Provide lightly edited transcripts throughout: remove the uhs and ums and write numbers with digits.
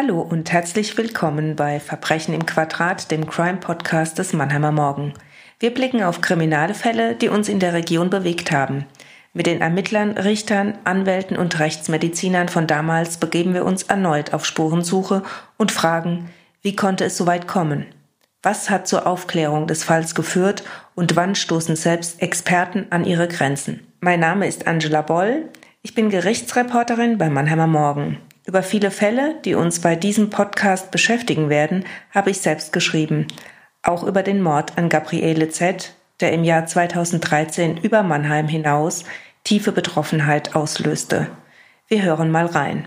Hallo und herzlich willkommen bei Verbrechen im Quadrat, dem Crime-Podcast des Mannheimer Morgen. Wir blicken auf kriminale Fälle, die uns in der Region bewegt haben. Mit den Ermittlern, Richtern, Anwälten und Rechtsmedizinern von damals begeben wir uns erneut auf Spurensuche und fragen, wie konnte es so weit kommen? Was hat zur Aufklärung des Falls geführt und wann stoßen selbst Experten an ihre Grenzen? Mein Name ist Angela Boll, ich bin Gerichtsreporterin beim Mannheimer Morgen. Über viele Fälle, die uns bei diesem Podcast beschäftigen werden, habe ich selbst geschrieben. Auch über den Mord an Gabriele Z., der im Jahr 2013 über Mannheim hinaus tiefe Betroffenheit auslöste. Wir hören mal rein.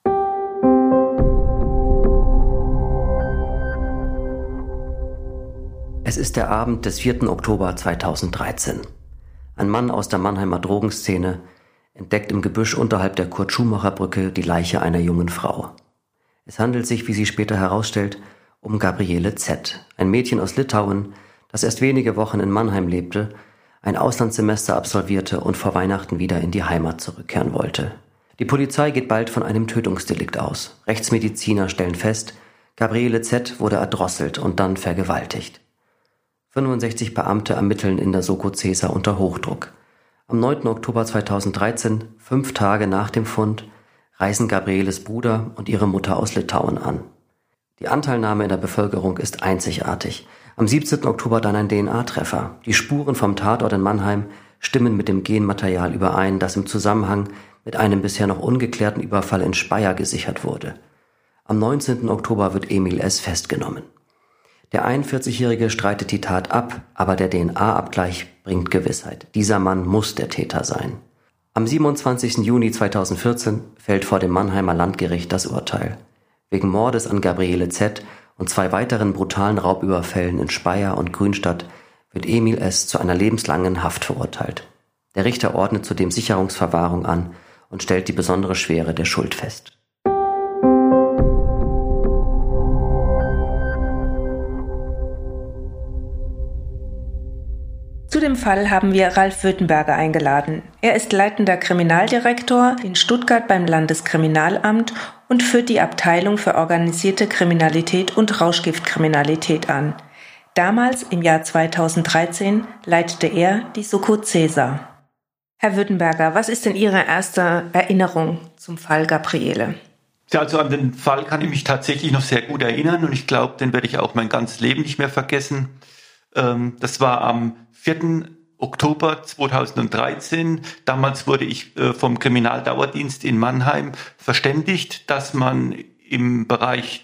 Es ist der Abend des 4. Oktober 2013. Ein Mann aus der Mannheimer Drogenszene entdeckt im Gebüsch unterhalb der Kurt-Schumacher-Brücke die Leiche einer jungen Frau. Es handelt sich, wie sie später herausstellt, um Gabriele Z., ein Mädchen aus Litauen, das erst wenige Wochen in Mannheim lebte, ein Auslandssemester absolvierte und vor Weihnachten wieder in die Heimat zurückkehren wollte. Die Polizei geht bald von einem Tötungsdelikt aus. Rechtsmediziner stellen fest, Gabriele Z. wurde erdrosselt und dann vergewaltigt. 65 Beamte ermitteln in der Soko Caesar unter Hochdruck. Am 9. Oktober 2013, 5 Tage nach dem Fund, reisen Gabrieles Bruder und ihre Mutter aus Litauen an. Die Anteilnahme in der Bevölkerung ist einzigartig. Am 17. Oktober dann ein DNA-Treffer. Die Spuren vom Tatort in Mannheim stimmen mit dem Genmaterial überein, das im Zusammenhang mit einem bisher noch ungeklärten Überfall in Speyer gesichert wurde. Am 19. Oktober wird Emil S. festgenommen. Der 41-Jährige streitet die Tat ab, aber der DNA-Abgleich bringt Gewissheit. Dieser Mann muss der Täter sein. Am 27. Juni 2014 fällt vor dem Mannheimer Landgericht das Urteil. Wegen Mordes an Gabriele Z. und 2 weiteren brutalen Raubüberfällen in Speyer und Grünstadt wird Emil S. zu einer lebenslangen Haft verurteilt. Der Richter ordnet zudem Sicherungsverwahrung an und stellt die besondere Schwere der Schuld fest. Zu dem Fall haben wir Ralf Württemberger eingeladen. Er ist leitender Kriminaldirektor in Stuttgart beim Landeskriminalamt und führt die Abteilung für organisierte Kriminalität und Rauschgiftkriminalität an. Damals, im Jahr 2013, leitete er die Soko Caesar. Herr Württemberger, was ist denn Ihre erste Erinnerung zum Fall Gabriele? Ja, also an den Fall kann ich mich tatsächlich noch sehr gut erinnern und ich glaube, den werde ich auch mein ganzes Leben nicht mehr vergessen. Das war am 4. Oktober 2013. Damals wurde ich vom Kriminaldauerdienst in Mannheim verständigt, dass man im Bereich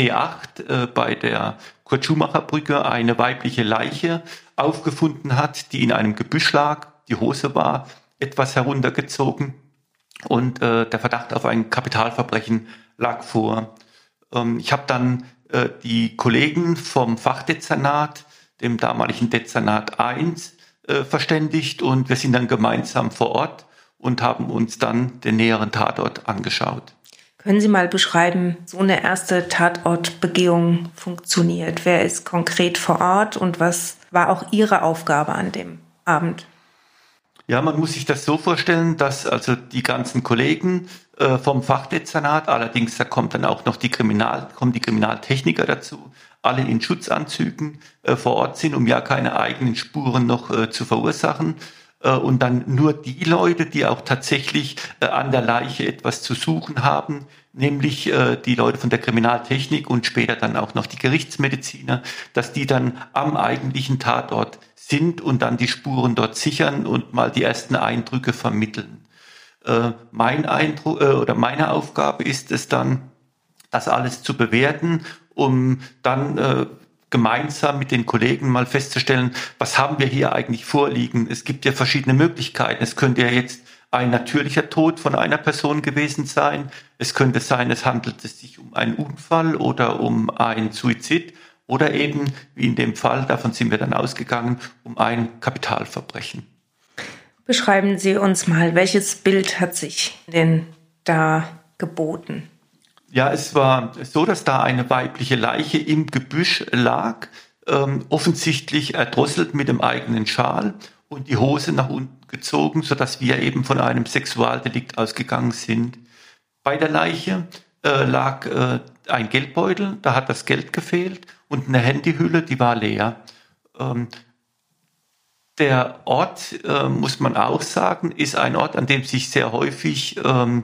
C8 bei der Kurt-Schumacher-Brücke eine weibliche Leiche aufgefunden hat, die in einem Gebüsch lag. Die Hose war etwas heruntergezogen und der Verdacht auf ein Kapitalverbrechen lag vor. Ich habe dann die Kollegen vom Fachdezernat, dem damaligen Dezernat 1, verständigt und wir sind dann gemeinsam vor Ort und haben uns dann den näheren Tatort angeschaut. Können Sie mal beschreiben, so eine erste Tatortbegehung funktioniert? Wer ist konkret vor Ort und was war auch Ihre Aufgabe an dem Abend? Ja, man muss sich das so vorstellen, dass also die ganzen Kollegen vom Fachdezernat, allerdings da kommt dann auch noch die Kriminaltechniker dazu, alle in Schutzanzügen vor Ort sind, um ja keine eigenen Spuren noch zu verursachen. Und dann nur die Leute, die auch tatsächlich an der Leiche etwas zu suchen haben, nämlich die Leute von der Kriminaltechnik und später dann auch noch die Gerichtsmediziner, dass die dann am eigentlichen Tatort sind und dann die Spuren dort sichern und mal die ersten Eindrücke vermitteln. Mein Eindruck oder meine Aufgabe ist es dann, das alles zu bewerten, um dann gemeinsam mit den Kollegen mal festzustellen, was haben wir hier eigentlich vorliegen. Es gibt ja verschiedene Möglichkeiten. Es könnte ja jetzt ein natürlicher Tod von einer Person gewesen sein. Es könnte sein, es handelt sich um einen Unfall oder um einen Suizid oder eben, wie in dem Fall, davon sind wir dann ausgegangen, um ein Kapitalverbrechen. Beschreiben Sie uns mal, welches Bild hat sich denn da geboten? Ja, es war so, dass da eine weibliche Leiche im Gebüsch lag, offensichtlich erdrosselt mit dem eigenen Schal und die Hose nach unten gezogen, sodass wir eben von einem Sexualdelikt ausgegangen sind. Bei der Leiche lag ein Geldbeutel, da hat das Geld gefehlt und eine Handyhülle, die war leer. Der Ort, muss man auch sagen, ist ein Ort, an dem sich sehr häufig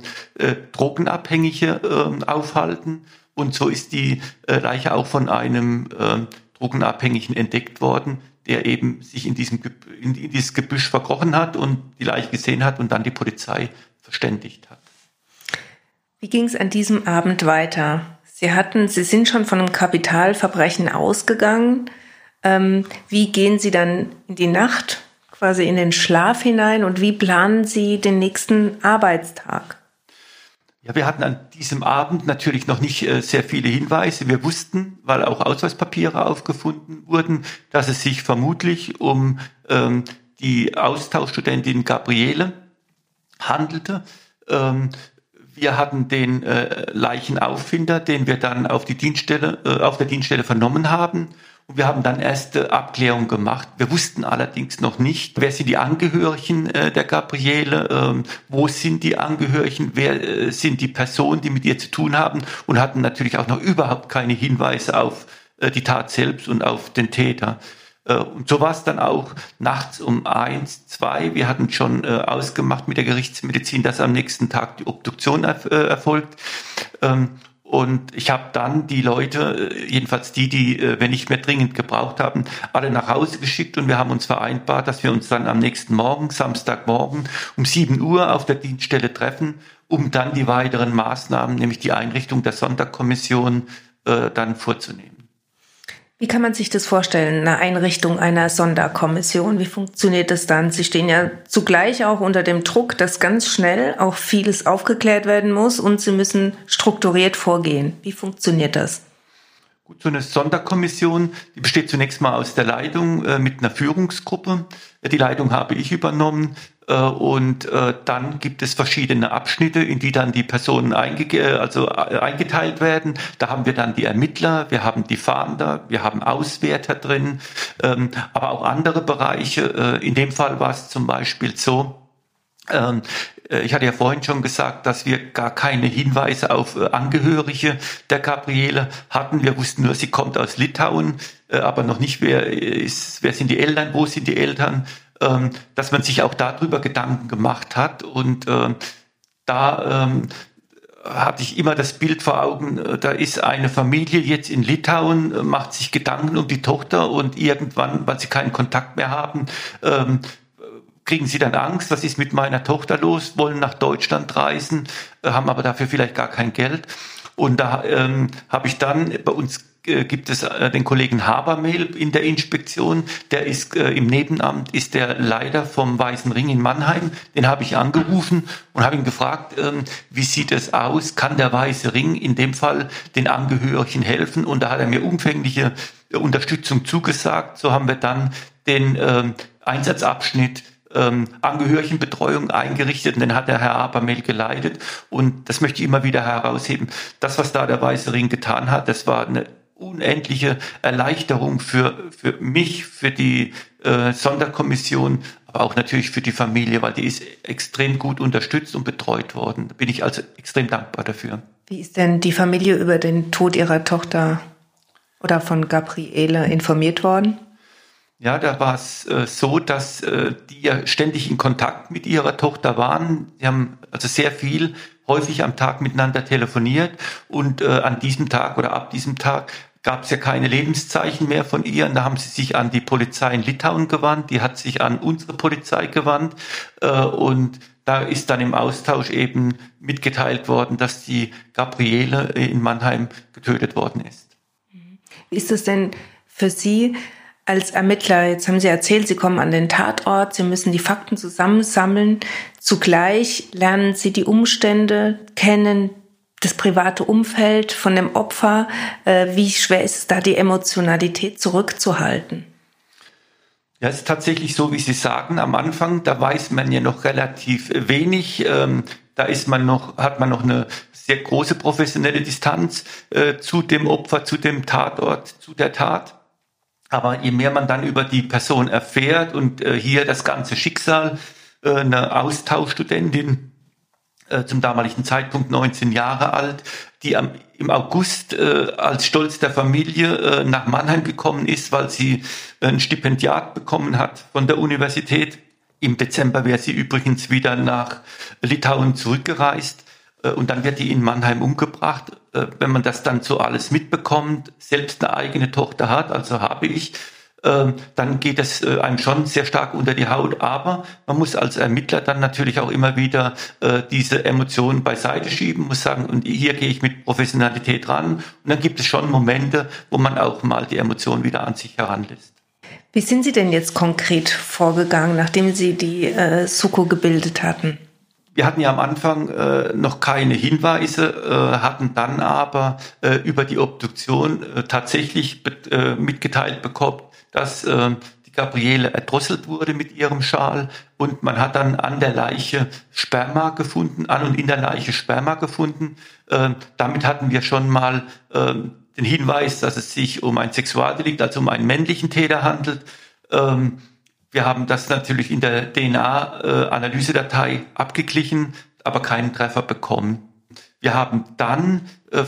Drogenabhängige aufhalten. Und so ist die Leiche auch von einem Drogenabhängigen entdeckt worden, der eben sich in dieses Gebüsch verkrochen hat und die Leiche gesehen hat und dann die Polizei verständigt hat. Wie ging es an diesem Abend weiter? Sie sind schon von einem Kapitalverbrechen ausgegangen. Wie gehen Sie dann in die Nacht, quasi in den Schlaf hinein, und wie planen Sie den nächsten Arbeitstag? Ja, wir hatten an diesem Abend natürlich noch nicht sehr viele Hinweise. Wir wussten, weil auch Ausweispapiere aufgefunden wurden, dass es sich vermutlich um die Austauschstudentin Gabriele handelte. Wir hatten den Leichenaufinder, den wir dann auf der Dienststelle vernommen haben. Und wir haben dann erste Abklärung gemacht. Wir wussten allerdings noch nicht, wer sind die Angehörigen der Gabriele, wo sind die Angehörigen, wer sind die Personen, die mit ihr zu tun haben, und hatten natürlich auch noch überhaupt keine Hinweise auf die Tat selbst und auf den Täter. Und so war es dann auch nachts um 1, 2. Wir hatten schon ausgemacht mit der Gerichtsmedizin, dass am nächsten Tag die Obduktion erfolgt. Und ich habe dann die Leute, jedenfalls die wir nicht mehr dringend gebraucht haben, alle nach Hause geschickt, und wir haben uns vereinbart, dass wir uns dann am nächsten Morgen, Samstagmorgen, um 7 Uhr auf der Dienststelle treffen, um dann die weiteren Maßnahmen, nämlich die Einrichtung der Sonderkommission, dann vorzunehmen. Wie kann man sich das vorstellen, eine Einrichtung einer Sonderkommission? Wie funktioniert das dann? Sie stehen ja zugleich auch unter dem Druck, dass ganz schnell auch vieles aufgeklärt werden muss, und Sie müssen strukturiert vorgehen. Wie funktioniert das? Gut, so eine Sonderkommission, die besteht zunächst mal aus der Leitung mit einer Führungsgruppe. Die Leitung habe ich übernommen. Und dann gibt es verschiedene Abschnitte, in die dann die Personen eingeteilt werden. Da haben wir dann die Ermittler, wir haben die Fahnder, wir haben Auswärter drin, aber auch andere Bereiche. In dem Fall war es zum Beispiel so, ich hatte ja vorhin schon gesagt, dass wir gar keine Hinweise auf Angehörige der Gabriele hatten. Wir wussten nur, sie kommt aus Litauen, aber noch nicht, wer sind die Eltern, wo sind die Eltern, dass man sich auch darüber Gedanken gemacht hat. Und da hatte ich immer das Bild vor Augen, da ist eine Familie jetzt in Litauen, macht sich Gedanken um die Tochter, und irgendwann, weil sie keinen Kontakt mehr haben, kriegen sie dann Angst, was ist mit meiner Tochter los, wollen nach Deutschland reisen, haben aber dafür vielleicht gar kein Geld. Und da habe ich dann, bei uns gibt es den Kollegen Habermehl in der Inspektion, der ist im Nebenamt, ist der Leiter vom Weißen Ring in Mannheim. Den habe ich angerufen und habe ihn gefragt, wie sieht es aus, kann der Weiße Ring in dem Fall den Angehörigen helfen? Und da hat er mir umfängliche Unterstützung zugesagt. So haben wir dann den Einsatzabschnitt Angehörigenbetreuung eingerichtet, und den hat der Herr Habermehl geleitet. Und das möchte ich immer wieder herausheben. Das, was da der Weiße Ring getan hat, das war eine unendliche Erleichterung für mich, für die Sonderkommission, aber auch natürlich für die Familie, weil die ist extrem gut unterstützt und betreut worden. Da bin ich also extrem dankbar dafür. Wie ist denn die Familie über den Tod ihrer Tochter oder von Gabriele informiert worden? Ja, da war es so, dass die ja ständig in Kontakt mit ihrer Tochter waren. Sie haben also sehr viel, häufig am Tag miteinander telefoniert, und an diesem Tag oder ab diesem Tag gab es ja keine Lebenszeichen mehr von ihr. Und da haben sie sich an die Polizei in Litauen gewandt, die hat sich an unsere Polizei gewandt, und da ist dann im Austausch eben mitgeteilt worden, dass die Gabriele in Mannheim getötet worden ist. Wie ist es denn für Sie als Ermittler? Jetzt haben Sie erzählt, Sie kommen an den Tatort, Sie müssen die Fakten zusammensammeln. Zugleich lernen Sie die Umstände kennen, das private Umfeld von dem Opfer. Wie schwer ist es da, die Emotionalität zurückzuhalten? Ja, es ist tatsächlich so, wie Sie sagen, am Anfang, da weiß man ja noch relativ wenig. Da hat man noch eine sehr große professionelle Distanz zu dem Opfer, zu dem Tatort, zu der Tat. Aber je mehr man dann über die Person erfährt und hier das ganze Schicksal, eine Austauschstudentin zum damaligen Zeitpunkt 19 Jahre alt, die im August als Stolz der Familie nach Mannheim gekommen ist, weil sie ein Stipendiat bekommen hat von der Universität. Im Dezember wäre sie übrigens wieder nach Litauen zurückgereist und dann wird die in Mannheim umgebracht. Wenn man das dann so alles mitbekommt, selbst eine eigene Tochter hat, also habe ich, dann geht es einem schon sehr stark unter die Haut. Aber man muss als Ermittler dann natürlich auch immer wieder diese Emotionen beiseite schieben, muss sagen, und hier gehe ich mit Professionalität ran. Und dann gibt es schon Momente, wo man auch mal die Emotionen wieder an sich heranlässt. Wie sind Sie denn jetzt konkret vorgegangen, nachdem Sie die Suko gebildet hatten? Wir hatten ja am Anfang noch keine Hinweise, hatten dann aber über die Obduktion tatsächlich mitgeteilt bekommen, dass die Gabriele erdrosselt wurde mit ihrem Schal, und man hat dann an der Leiche Sperma gefunden, an und in der Leiche Sperma gefunden. Damit hatten wir schon mal den Hinweis, dass es sich um ein Sexualdelikt, also um einen männlichen Täter handelt. Wir haben das natürlich in der DNA-Analysedatei abgeglichen, aber keinen Treffer bekommen. Wir haben dann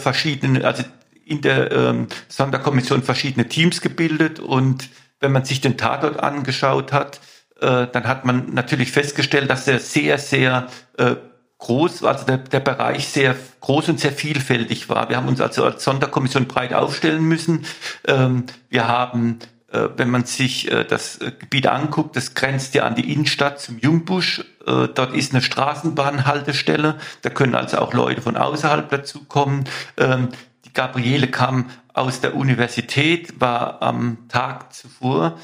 in der Sonderkommission verschiedene Teams gebildet, und wenn man sich den Tatort angeschaut hat, dann hat man natürlich festgestellt, dass er sehr, sehr groß, also der Bereich sehr groß und sehr vielfältig war. Wir haben uns also als Sonderkommission breit aufstellen müssen. Wir haben, wenn man sich das Gebiet anguckt, das grenzt ja an die Innenstadt zum Jungbusch. Dort ist eine Straßenbahnhaltestelle. Da können also auch Leute von außerhalb dazukommen. Die Gabriele kam aus der Universität, war am Tag zuvor,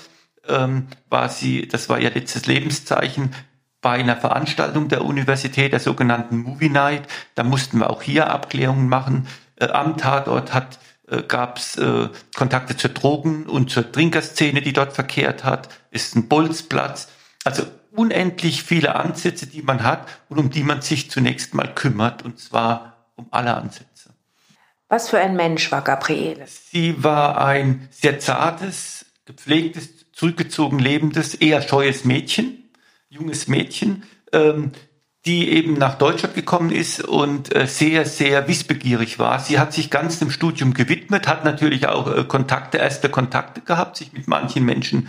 das war ihr letztes Lebenszeichen, bei einer Veranstaltung der Universität, der sogenannten Movie Night. Da mussten wir auch hier Abklärungen machen. Am Tatort gab es Kontakte zur Drogen- und zur Trinkerszene, die dort verkehrt hat. Ist ein Bolzplatz. Also unendlich viele Ansätze, die man hat und um die man sich zunächst mal kümmert, und zwar um alle Ansätze. Was für ein Mensch war Gabriele? Sie war ein sehr zartes, gepflegtes, zurückgezogen lebendes, eher scheues Mädchen, junges Mädchen, die eben nach Deutschland gekommen ist und sehr, sehr wissbegierig war. Sie hat sich ganz dem Studium gewidmet, hat natürlich auch erste Kontakte gehabt, sich mit manchen Menschen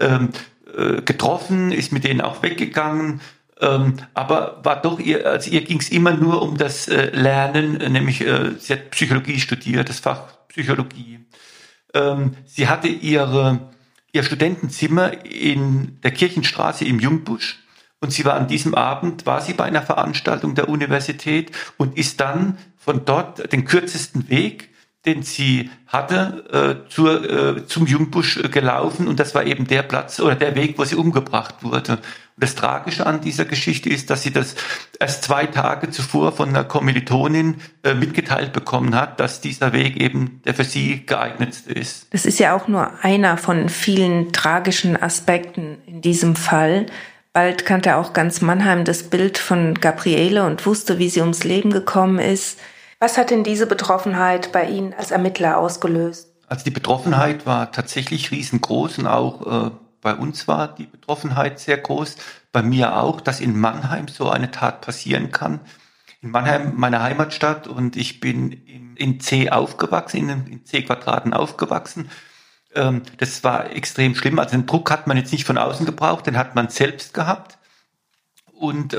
getroffen, ist mit denen auch weggegangen, aber war doch ihr ging es immer nur um das Lernen, nämlich sie hat Psychologie studiert, das Fach Psychologie. Sie hatte ihr Studentenzimmer in der Kirchenstraße im Jungbusch, und sie war an diesem Abend, war sie bei einer Veranstaltung der Universität und ist dann von dort den kürzesten Weg, den sie hatte, zum Jungbusch gelaufen, und das war eben der Platz oder der Weg, wo sie umgebracht wurde. Und das Tragische an dieser Geschichte ist, dass sie das erst 2 Tage zuvor von einer Kommilitonin mitgeteilt bekommen hat, dass dieser Weg eben der für sie geeignetste ist. Das ist ja auch nur einer von vielen tragischen Aspekten in diesem Fall. Bald kannte auch ganz Mannheim das Bild von Gabriele und wusste, wie sie ums Leben gekommen ist. Was hat denn diese Betroffenheit bei Ihnen als Ermittler ausgelöst? Also die Betroffenheit war tatsächlich riesengroß, und auch bei uns war die Betroffenheit sehr groß. Bei mir auch, dass in Mannheim so eine Tat passieren kann. In Mannheim, meiner Heimatstadt, und ich bin in C aufgewachsen, in C-Quadraten aufgewachsen. Das war extrem schlimm. Also den Druck hat man jetzt nicht von außen gebraucht, den hat man selbst gehabt. Und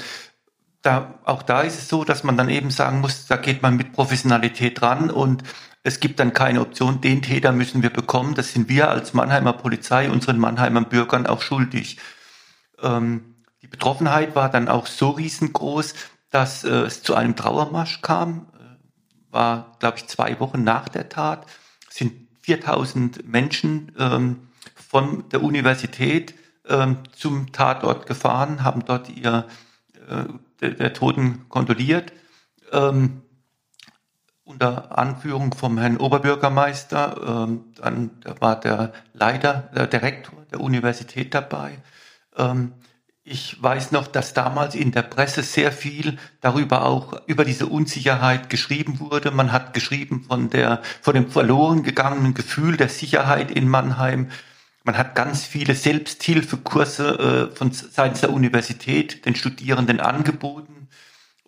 auch da ist es so, dass man dann eben sagen muss, da geht man mit Professionalität ran, und es gibt dann keine Option, den Täter müssen wir bekommen. Das sind wir als Mannheimer Polizei unseren Mannheimer Bürgern auch schuldig. Die Betroffenheit war dann auch so riesengroß, dass es zu einem Trauermarsch kam. War, glaube ich, 2 Wochen nach der Tat. Es sind 4000 Menschen von der Universität zum Tatort gefahren, haben dort der Toten kondoliert, unter Anführung vom Herrn Oberbürgermeister. Dann war der Rektor der Universität dabei. Ich weiß noch, dass damals in der Presse sehr viel über diese Unsicherheit geschrieben wurde. Man hat geschrieben von dem verloren gegangenen Gefühl der Sicherheit in Mannheim. Man hat ganz viele Selbsthilfekurse seitens der Universität den Studierenden angeboten.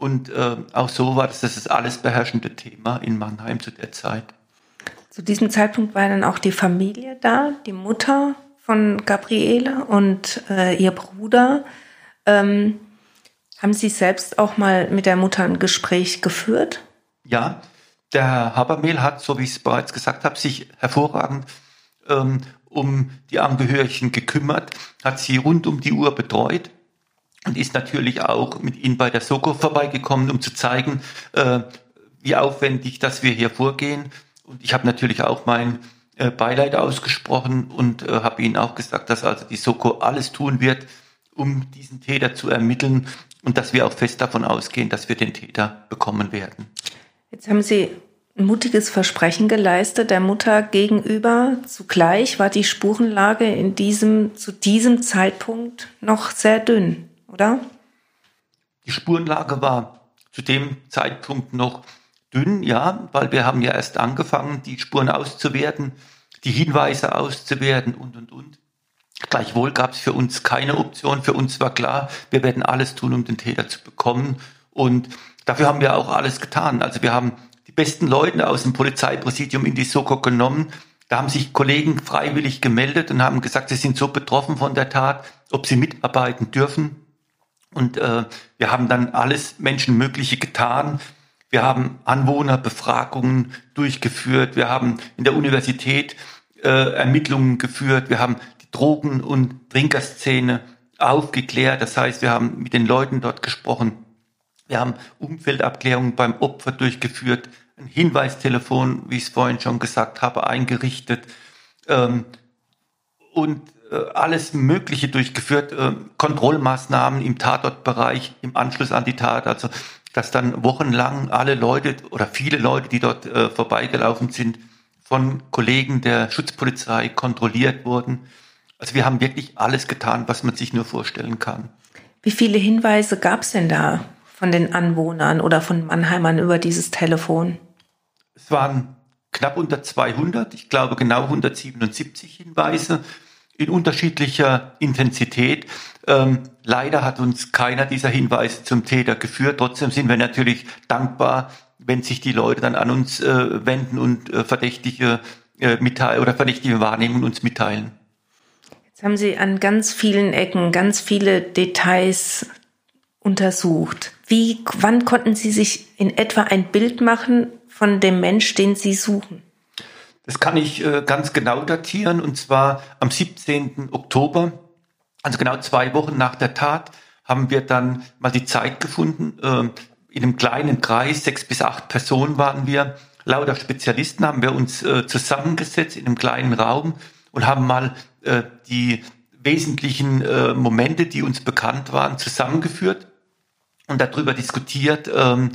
Und auch so war das alles beherrschende Thema in Mannheim zu der Zeit. Zu diesem Zeitpunkt war dann auch die Familie da, die Mutter von Gabriele und ihr Bruder. Haben Sie selbst auch mal mit der Mutter ein Gespräch geführt? Ja, der Herr Habermehl hat, so wie ich es bereits gesagt habe, sich hervorragend um die Angehörigen gekümmert, hat sie rund um die Uhr betreut und ist natürlich auch mit ihnen bei der Soko vorbeigekommen, um zu zeigen, wie aufwendig, dass wir hier vorgehen. Und ich habe natürlich auch mein Beileid ausgesprochen und habe ihnen auch gesagt, dass also die Soko alles tun wird, um diesen Täter zu ermitteln und dass wir auch fest davon ausgehen, dass wir den Täter bekommen werden. Jetzt haben Sie ein mutiges Versprechen geleistet der Mutter gegenüber. Zugleich war die Spurenlage zu diesem Zeitpunkt noch sehr dünn, oder? Die Spurenlage war zu dem Zeitpunkt noch dünn, ja, weil wir haben ja erst angefangen, die Spuren auszuwerten, die Hinweise auszuwerten und. Gleichwohl gab es für uns keine Option. Für uns war klar, wir werden alles tun, um den Täter zu bekommen. Und dafür haben wir auch alles getan. Also wir haben die besten Leute aus dem Polizeipräsidium in die Soko genommen. Da haben sich Kollegen freiwillig gemeldet und haben gesagt, sie sind so betroffen von der Tat, ob sie mitarbeiten dürfen. Und wir haben dann alles Menschenmögliche getan. Wir haben Anwohnerbefragungen durchgeführt. Wir haben in der Universität Ermittlungen geführt. Wir haben die Drogen- und Trinkerszene aufgeklärt. Das heißt, wir haben mit den Leuten dort gesprochen. Wir haben Umfeldabklärungen beim Opfer durchgeführt, ein Hinweistelefon, wie ich es vorhin schon gesagt habe, eingerichtet und alles Mögliche durchgeführt, Kontrollmaßnahmen im Tatortbereich im Anschluss an die Tat, also dass dann wochenlang alle Leute oder viele Leute, die dort vorbeigelaufen sind, von Kollegen der Schutzpolizei kontrolliert wurden. Also wir haben wirklich alles getan, was man sich nur vorstellen kann. Wie viele Hinweise gab es denn da von den Anwohnern oder von Mannheimern über dieses Telefon? Es waren knapp unter 200, ich glaube genau 177 Hinweise in unterschiedlicher Intensität. Leider hat uns keiner dieser Hinweise zum Täter geführt. Trotzdem sind wir natürlich dankbar, wenn sich die Leute dann an uns wenden und verdächtige Wahrnehmungen uns mitteilen. Jetzt haben Sie an ganz vielen Ecken ganz viele Details untersucht. Wann konnten Sie sich in etwa ein Bild machen von dem Mensch, den Sie suchen? Das kann ich ganz genau datieren, und zwar am 17. Oktober, also genau 2 Wochen nach der Tat, haben wir dann mal die Zeit gefunden. In einem kleinen Kreis, 6 bis 8 Personen waren wir, lauter Spezialisten, haben wir uns zusammengesetzt in einem kleinen Raum und haben mal die wesentlichen Momente, die uns bekannt waren, zusammengeführt und darüber diskutiert,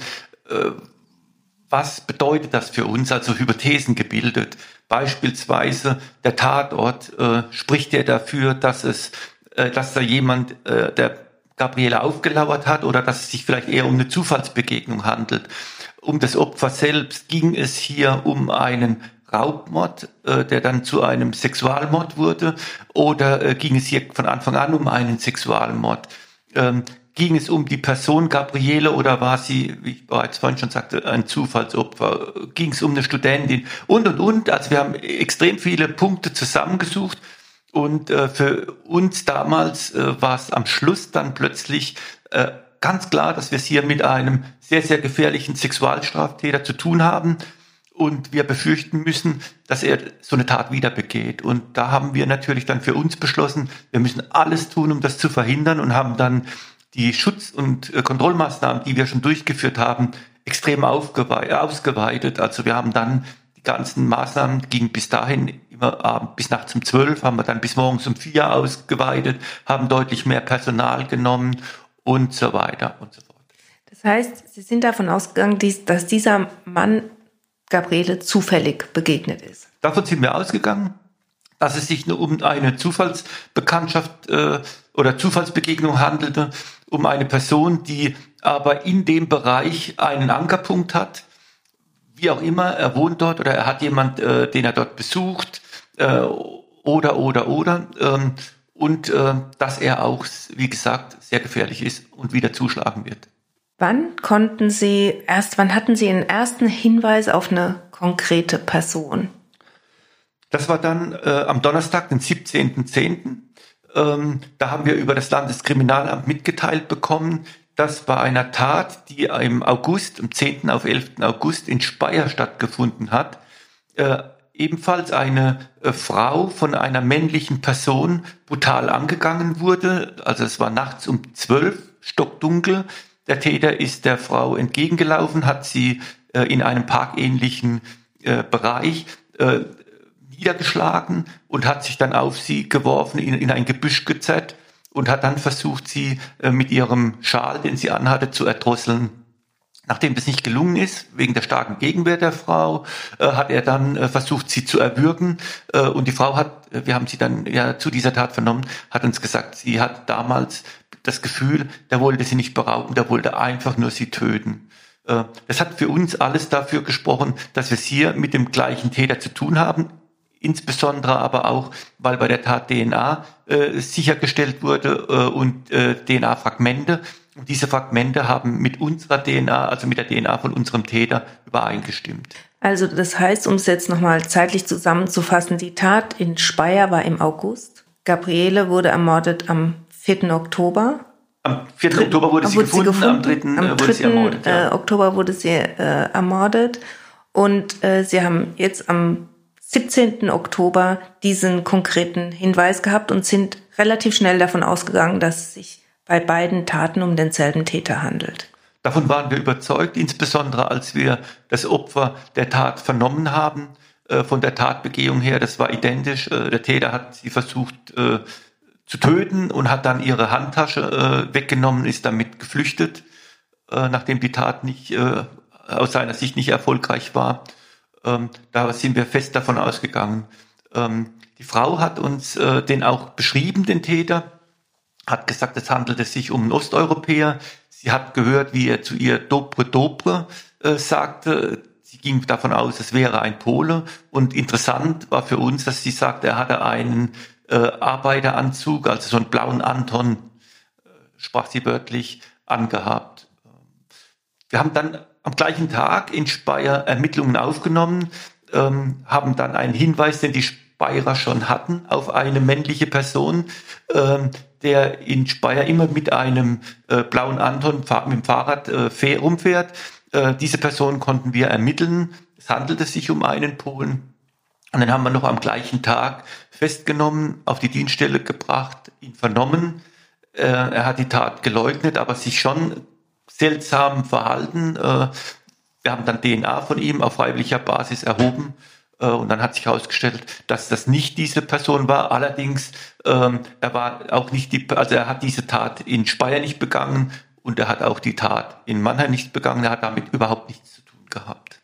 was bedeutet das für uns, also Hypothesen gebildet. Beispielsweise der Tatort, spricht er dafür, dass da jemand der Gabriele aufgelauert hat oder dass es sich vielleicht eher um eine Zufallsbegegnung handelt. Um das Opfer selbst ging es hier um einen Raubmord, der dann zu einem Sexualmord wurde, oder ging es hier von Anfang an um einen Sexualmord? Ging es um die Person Gabriele oder war sie, wie ich bereits vorhin schon sagte, ein Zufallsopfer? Ging es um eine Studentin? Und. Also wir haben extrem viele Punkte zusammengesucht. Und für uns damals war es am Schluss dann plötzlich ganz klar, dass wir es hier mit einem sehr, sehr gefährlichen Sexualstraftäter zu tun haben. Und wir befürchten müssen, dass er so eine Tat wieder begeht. Und da haben wir natürlich dann für uns beschlossen, wir müssen alles tun, um das zu verhindern, und haben dann die Schutz- und Kontrollmaßnahmen, die wir schon durchgeführt haben, extrem ausgeweitet. Also wir haben dann die ganzen Maßnahmen, ging bis dahin immer bis nachts um 12, haben wir dann bis morgens um 4 ausgeweitet, haben deutlich mehr Personal genommen und so weiter und so fort. Das heißt, Sie sind davon ausgegangen, dass dieser Mann Gabriele zufällig begegnet ist. Davon sind wir ausgegangen, dass es sich nur um eine Zufallsbekanntschaft oder Zufallsbegegnung handelte, um eine Person, die aber in dem Bereich einen Ankerpunkt hat, wie auch immer, er wohnt dort oder er hat jemand, den er dort besucht, und dass er auch, wie gesagt, sehr gefährlich ist und wieder zuschlagen wird. Wann hatten Sie den ersten Hinweis auf eine konkrete Person? Das war dann am Donnerstag, den 17.10. Da haben wir über das Landeskriminalamt mitgeteilt bekommen, dass bei einer Tat, die im August, am 10. auf 11. August in Speyer stattgefunden hat, ebenfalls eine Frau von einer männlichen Person brutal angegangen wurde. Also es war nachts um 12, stockdunkel. Der Täter ist der Frau entgegengelaufen, hat sie in einem parkähnlichen Bereich niedergeschlagen und hat sich dann auf sie geworfen, in ein Gebüsch gezerrt und hat dann versucht, sie mit ihrem Schal, den sie anhatte, zu erdrosseln. Nachdem das nicht gelungen ist, wegen der starken Gegenwehr der Frau, hat er dann versucht, sie zu erwürgen. Und die Frau wir haben sie dann ja zu dieser Tat vernommen, hat uns gesagt, sie hat damals das Gefühl, der wollte sie nicht berauben, der wollte einfach nur sie töten. Das hat für uns alles dafür gesprochen, dass wir es hier mit dem gleichen Täter zu tun haben. Insbesondere aber auch, weil bei der Tat DNA sichergestellt wurde und DNA-Fragmente. Und diese Fragmente haben mit unserer DNA, also mit der DNA von unserem Täter, übereingestimmt. Also das heißt, um es jetzt nochmal zeitlich zusammenzufassen, die Tat in Speyer war im August. Gabriele wurde ermordet am 4. Oktober. Am 4. Oktober wurde sie gefunden, am 3. wurde sie ermordet. Ja. Oktober wurde sie ermordet. Und Sie haben jetzt am 17. Oktober diesen konkreten Hinweis gehabt und sind relativ schnell davon ausgegangen, dass es sich bei beiden Taten um denselben Täter handelt. Davon waren wir überzeugt, insbesondere als wir das Opfer der Tat vernommen haben. Von der Tatbegehung her, das war identisch. Der Täter hat sie versucht zu töten und hat dann ihre Handtasche weggenommen, ist damit geflüchtet, nachdem die Tat aus seiner Sicht nicht erfolgreich war. Da sind wir fest davon ausgegangen. Die Frau hat uns den auch beschrieben, den Täter, hat gesagt, es handelte sich um einen Osteuropäer. Sie hat gehört, wie er zu ihr Dobre sagte. Sie ging davon aus, es wäre ein Pole. Und interessant war für uns, dass sie sagte, er hatte einen Arbeiteranzug, also so einen blauen Anton, sprach sie wörtlich, angehabt. Wir haben dann am gleichen Tag in Speyer Ermittlungen aufgenommen, haben dann einen Hinweis, den die Speyerer schon hatten, auf eine männliche Person, der in Speyer immer mit einem blauen Anton mit dem Fahrrad rumfährt. Diese Person konnten wir ermitteln. Es handelte sich um einen Polen. Und dann haben wir noch am gleichen Tag festgenommen, auf die Dienststelle gebracht, ihn vernommen. Er hat die Tat geleugnet, aber sich schon seltsam verhalten. Wir haben dann DNA von ihm auf freiwilliger Basis erhoben. Und dann hat sich herausgestellt, dass das nicht diese Person war. Allerdings, er war auch nicht er hat diese Tat in Speyer nicht begangen und er hat auch die Tat in Mannheim nicht begangen. Er hat damit überhaupt nichts zu tun gehabt.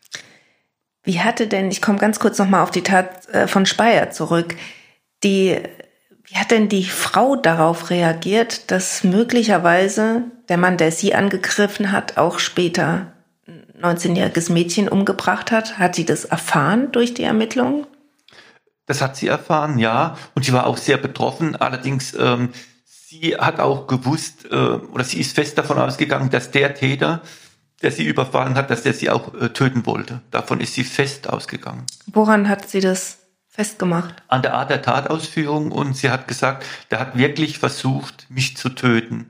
Ich komme ganz kurz nochmal auf die Tat von Speyer zurück. Wie hat denn die Frau darauf reagiert, dass möglicherweise der Mann, der sie angegriffen hat, auch später 19-jähriges Mädchen umgebracht hat? Hat sie das erfahren durch die Ermittlungen? Das hat sie erfahren, ja. Und sie war auch sehr betroffen. Allerdings, sie hat auch gewusst, oder sie ist fest davon ausgegangen, dass der Täter, der sie überfallen hat, dass der sie auch töten wollte. Davon ist sie fest ausgegangen. Woran hat sie das festgemacht? An der Art der Tatausführung. Und sie hat gesagt, der hat wirklich versucht, mich zu töten.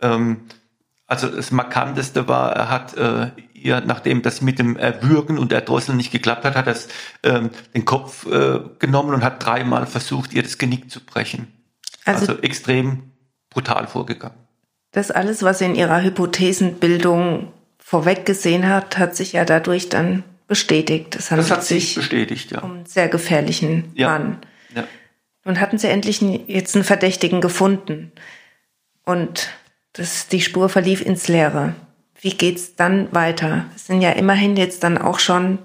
Also das Markanteste war, er hat ihr, nachdem das mit dem Erwürgen und Erdrosseln nicht geklappt hat, den Kopf genommen und hat 3-mal versucht, ihr das Genick zu brechen. Also extrem brutal vorgegangen. Das alles, was sie in ihrer Hypothesenbildung vorweggesehen hat, hat sich ja dadurch dann bestätigt. Das hat sich bestätigt, ja. Um einen sehr gefährlichen Mann. Ja. Nun hatten sie endlich jetzt einen Verdächtigen gefunden. Und die Spur verlief ins Leere. Wie geht's dann weiter? Es sind ja immerhin jetzt dann auch schon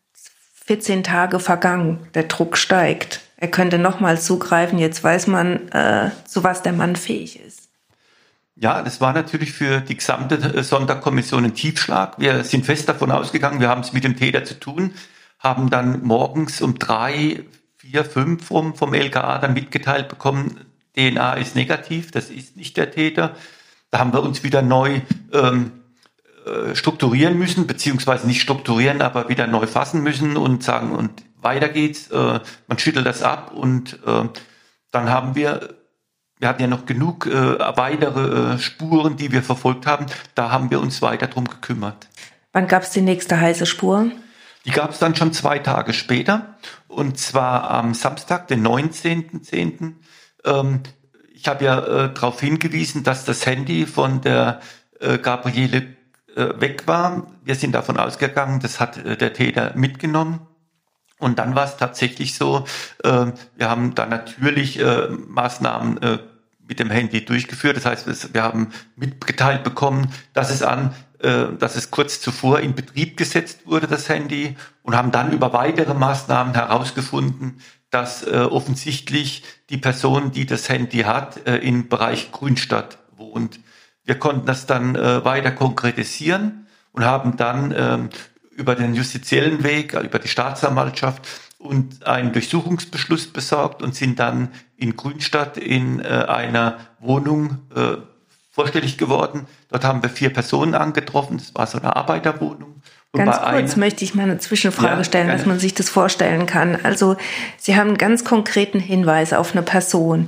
14 Tage vergangen. Der Druck steigt. Er könnte nochmal zugreifen. Jetzt weiß man, zu was der Mann fähig ist. Ja, das war natürlich für die gesamte Sonderkommission ein Tiefschlag. Wir sind fest davon ausgegangen, wir haben es mit dem Täter zu tun, haben dann morgens um 3, 4, 5 vom LKA dann mitgeteilt bekommen, DNA ist negativ, das ist nicht der Täter. Da haben wir uns wieder neu strukturieren müssen, beziehungsweise nicht strukturieren, aber wieder neu fassen müssen und sagen, und weiter geht's. Man schüttelt das ab und dann haben wir hatten ja noch genug weitere Spuren, die wir verfolgt haben. Da haben wir uns weiter drum gekümmert. Wann gab es die nächste heiße Spur? Die gab es dann schon 2 Tage später, und zwar am Samstag, den 19.10. Ich habe ja darauf hingewiesen, dass das Handy von der Gabriele weg war. Wir sind davon ausgegangen, das hat der Täter mitgenommen. Und dann war es tatsächlich so, wir haben dann natürlich Maßnahmen mit dem Handy durchgeführt. Das heißt, wir haben mitgeteilt bekommen, dass es kurz zuvor in Betrieb gesetzt wurde, das Handy, und haben dann über weitere Maßnahmen herausgefunden, dass offensichtlich die Person, die das Handy hat, im Bereich Grünstadt wohnt. Wir konnten das dann weiter konkretisieren und haben dann über den justiziellen Weg, über die Staatsanwaltschaft und einen Durchsuchungsbeschluss besorgt und sind dann in Grünstadt in einer Wohnung vorstellig geworden. Dort haben wir 4 Personen angetroffen. Das war so eine Arbeiterwohnung. Und ganz kurz möchte ich mal eine Zwischenfrage stellen, dass man sich das vorstellen kann. Also Sie haben einen ganz konkreten Hinweis auf eine Person.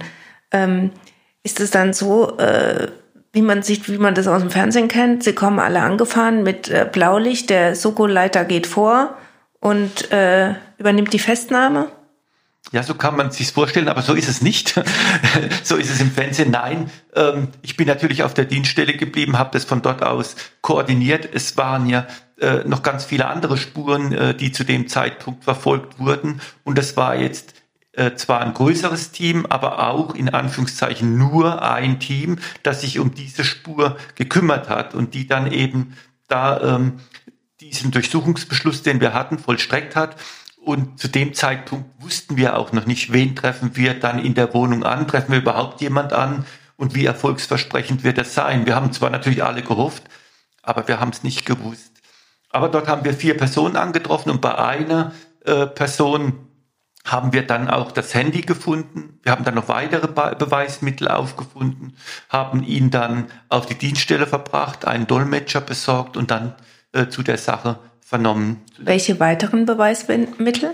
Ist es dann so, wie man das aus dem Fernsehen kennt? Sie kommen alle angefahren mit Blaulicht, der Soko-Leiter geht vor und übernimmt die Festnahme? Ja, so kann man es sich vorstellen, aber so ist es nicht. So ist es im Fernsehen. Nein, ich bin natürlich auf der Dienststelle geblieben, habe das von dort aus koordiniert. Es waren ja noch ganz viele andere Spuren, die zu dem Zeitpunkt verfolgt wurden. Und das war jetzt zwar ein größeres Team, aber auch in Anführungszeichen nur ein Team, das sich um diese Spur gekümmert hat und die dann eben da diesen Durchsuchungsbeschluss, den wir hatten, vollstreckt hat. Und zu dem Zeitpunkt wussten wir auch noch nicht, wen treffen wir dann in der Wohnung an, treffen wir überhaupt jemand an und wie erfolgsversprechend wird das sein. Wir haben zwar natürlich alle gehofft, aber wir haben es nicht gewusst. Aber dort haben wir 4 Personen angetroffen und bei einer Person haben wir dann auch das Handy gefunden. Wir haben dann noch weitere Beweismittel aufgefunden, haben ihn dann auf die Dienststelle verbracht, einen Dolmetscher besorgt und dann zu der Sache vernommen. Welche weiteren Beweismittel?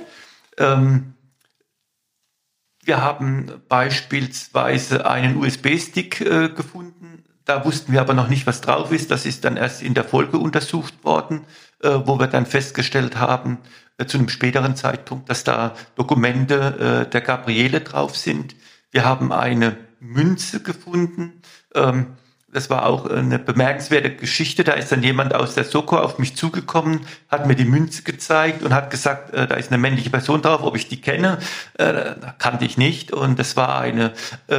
Wir haben beispielsweise einen USB-Stick gefunden. Da wussten wir aber noch nicht, was drauf ist. Das ist dann erst in der Folge untersucht worden, wo wir dann festgestellt haben, zu einem späteren Zeitpunkt, dass da Dokumente der Gabriele drauf sind. Wir haben eine Münze gefunden. Das war auch eine bemerkenswerte Geschichte. Da ist dann jemand aus der Soko auf mich zugekommen, hat mir die Münze gezeigt und hat gesagt, da ist eine männliche Person drauf, ob ich die kenne. Kannte ich nicht. Und das war ein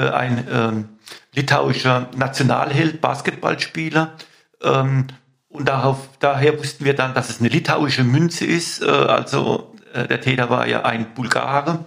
litauischer Nationalheld, Basketballspieler. Und daher wussten wir dann, dass es eine litauische Münze ist. Also der Täter war ja ein Bulgare.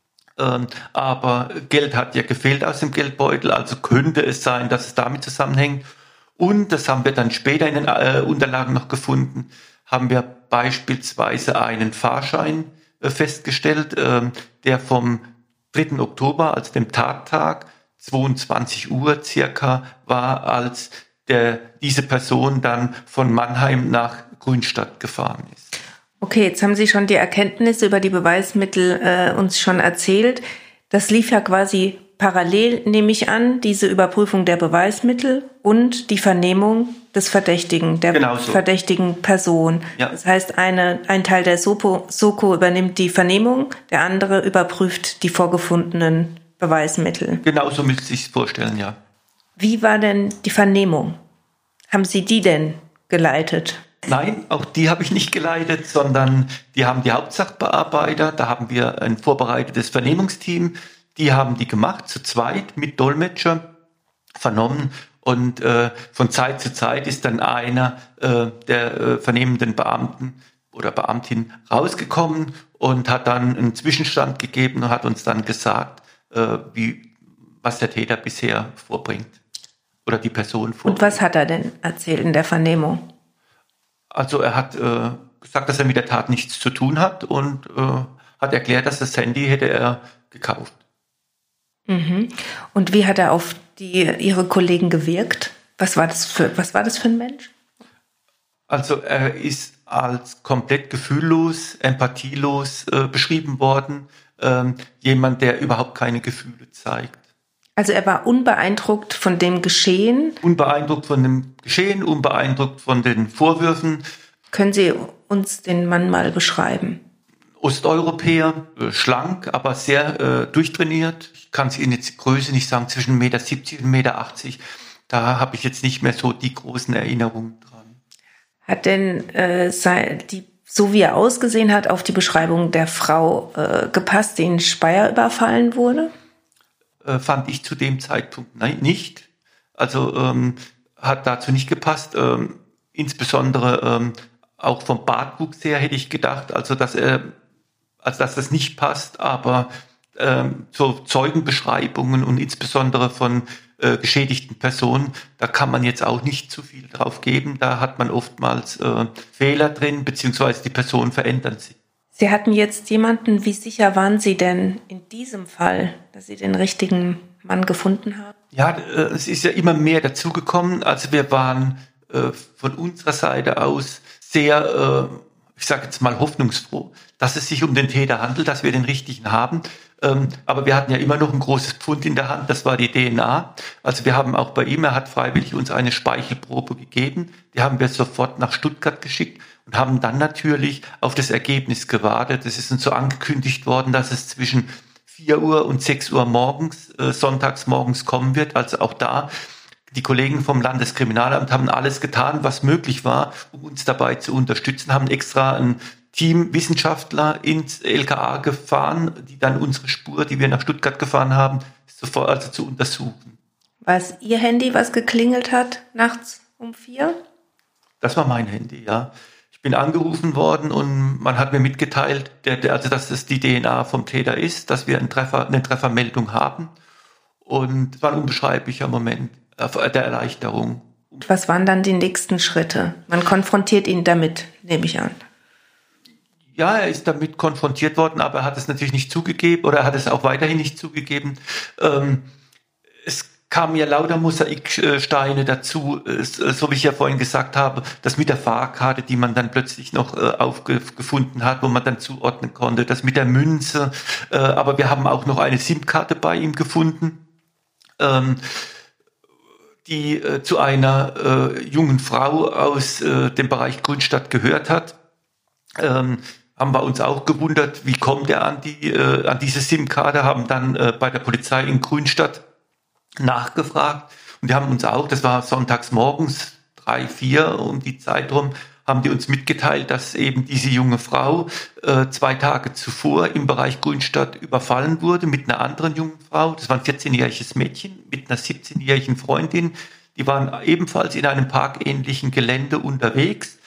Aber Geld hat ja gefehlt aus dem Geldbeutel, also könnte es sein, dass es damit zusammenhängt. Und das haben wir dann später in den Unterlagen noch gefunden, haben wir beispielsweise einen Fahrschein festgestellt, der vom 3. Oktober, also dem Tattag, 22 Uhr circa war, als diese Person dann von Mannheim nach Grünstadt gefahren ist. Okay, jetzt haben Sie schon die Erkenntnisse über die Beweismittel uns schon erzählt. Das lief ja quasi parallel, nehme ich an, diese Überprüfung der Beweismittel und die Vernehmung des Verdächtigen, verdächtigen Person. Ja. Das heißt, ein Teil der Soko übernimmt die Vernehmung, der andere überprüft die vorgefundenen Beweismittel. Genau so müsste ich es vorstellen, ja. Wie war denn die Vernehmung? Haben Sie die denn geleitet? Nein, auch die habe ich nicht geleitet, sondern die haben die Hauptsachbearbeiter, da haben wir ein vorbereitetes Vernehmungsteam, die haben die gemacht, zu zweit mit Dolmetscher vernommen und von Zeit zu Zeit ist dann einer der vernehmenden Beamten oder Beamtin rausgekommen und hat dann einen Zwischenstand gegeben und hat uns dann gesagt, was der Täter bisher vorbringt oder die Person vorbringt. Und was hat er denn erzählt in der Vernehmung? Also er hat gesagt, dass er mit der Tat nichts zu tun hat und hat erklärt, dass das Handy hätte er gekauft. Mhm. Und wie hat er auf Ihre Kollegen gewirkt? Was war das für ein Mensch? Also er ist als komplett gefühllos, empathielos beschrieben worden. Jemand, der überhaupt keine Gefühle zeigt. Also er war unbeeindruckt von dem Geschehen? Unbeeindruckt von dem Geschehen, unbeeindruckt von den Vorwürfen. Können Sie uns den Mann mal beschreiben? Osteuropäer, schlank, aber sehr durchtrainiert. Ich kann es Ihnen jetzt die Größe nicht sagen, zwischen 1,70 und 1,80 Meter. Da habe ich jetzt nicht mehr so die großen Erinnerungen dran. Hat denn so wie er ausgesehen hat, auf die Beschreibung der Frau gepasst, die in Speyer überfallen wurde? Fand ich zu dem Zeitpunkt nicht. Also hat dazu nicht gepasst. Insbesondere auch vom Bartwuchs her hätte ich gedacht, dass das nicht passt, aber so Zeugenbeschreibungen und insbesondere von geschädigten Personen, da kann man jetzt auch nicht zu viel drauf geben. Da hat man oftmals Fehler drin, beziehungsweise die Personen verändern sich. Sie hatten jetzt jemanden, wie sicher waren Sie denn in diesem Fall, dass Sie den richtigen Mann gefunden haben? Ja, es ist ja immer mehr dazugekommen. Also wir waren von unserer Seite aus sehr, ich sage jetzt mal hoffnungsfroh, dass es sich um den Täter handelt, dass wir den richtigen haben. Aber wir hatten ja immer noch ein großes Pfund in der Hand, das war die DNA. Also wir haben auch bei ihm, er hat freiwillig uns eine Speichelprobe gegeben. Die haben wir sofort nach Stuttgart geschickt und haben dann natürlich auf das Ergebnis gewartet. Es ist uns so angekündigt worden, dass es zwischen 4 Uhr und 6 Uhr morgens, sonntags morgens kommen wird. Also auch da, die Kollegen vom Landeskriminalamt haben alles getan, was möglich war, um uns dabei zu unterstützen, haben extra ein Team Wissenschaftler ins LKA gefahren, die dann unsere Spur, die wir nach Stuttgart gefahren haben, sofort also zu untersuchen. War es Ihr Handy, was geklingelt hat, nachts um 4? Das war mein Handy, ja. Ich bin angerufen worden und man hat mir mitgeteilt, dass es die DNA vom Täter ist, dass wir eine Treffermeldung haben. Und es war ein unbeschreiblicher Moment der Erleichterung. Was waren dann die nächsten Schritte? Man konfrontiert ihn damit, nehme ich an. Ja, er ist damit konfrontiert worden, aber er hat es natürlich nicht zugegeben oder er hat es auch weiterhin nicht zugegeben. Es kamen ja lauter Mosaiksteine dazu, so wie ich ja vorhin gesagt habe, das mit der Fahrkarte, die man dann plötzlich noch aufgefunden hat, wo man dann zuordnen konnte, das mit der Münze, aber wir haben auch noch eine SIM-Karte bei ihm gefunden, die zu einer jungen Frau aus dem Bereich Grünstadt gehört hat. Haben wir uns auch gewundert, wie kommt er an diese SIM-Karte, haben dann bei der Polizei in Grünstadt nachgefragt und die haben uns auch, das war sonntags morgens 3, 4 um die Zeit rum, haben die uns mitgeteilt, dass eben diese junge Frau 2 Tage zuvor im Bereich Grünstadt überfallen wurde mit einer anderen jungen Frau. Das war ein 14-jähriges Mädchen mit einer 17-jährigen Freundin. Die waren ebenfalls in einem parkähnlichen Gelände unterwegs.